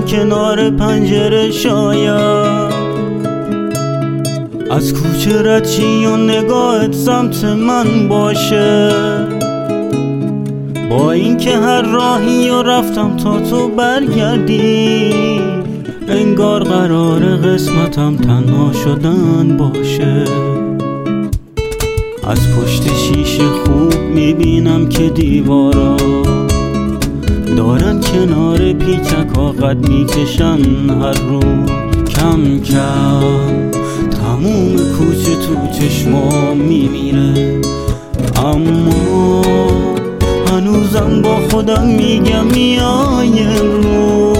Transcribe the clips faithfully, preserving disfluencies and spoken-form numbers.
میشینم کنار پنجره، شاید از کوچه رد چی و نگاهت سمت من باشه. با اینکه هر راهی و رفتم تا تو برگردی، انگار قرار قسمتم تنها شدن باشه. از پشت شیشه خوب میبینم که دیوارا دارن کنار پیچکا قد میکشن هر روز. کم کم تموم کوچه تو چشمام میمیره، اما هنوزم با خودم میگم میای امروز.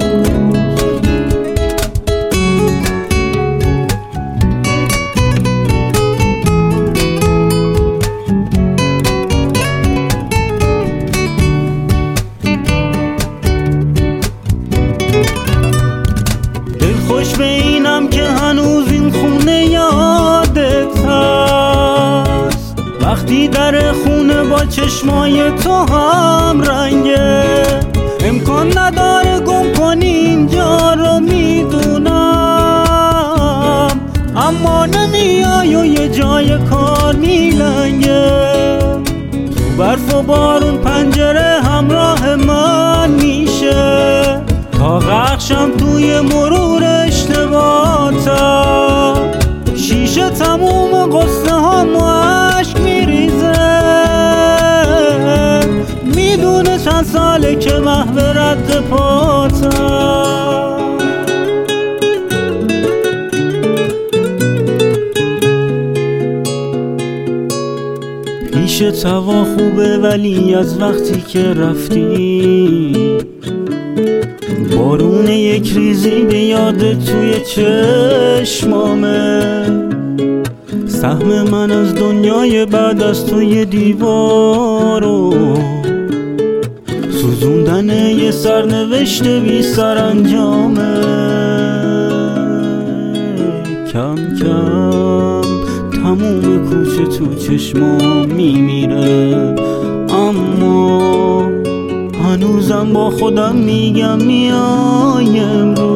خوش به اینم که هنوز این خونه یادت هست، وقتی در خونه با چشمای تو هم رنگه. امکان نداره گم کنی اینجا رو میدونم، اما نمیای و یه جای کار میلنگه. تو برف و بارون پنجره همراه من میشه، تا غرقشم توی مرور اشتباهاتم. شیشه تموم قصه هم و عشق میریزه، میدونه چند ساله که محو رد پاتم. پیش توا خوبه ولی از وقتی که رفتی، بارون یک ریزی به یاد توی چشمامه. سهم من از دنیای بعد از توی دیوارو، سوزوندن یه سرنوشت بی سرانجامه. کم کم تموم کوچه تو چشمام میمیره، اما هنوزم با خودم میگم میای امروز.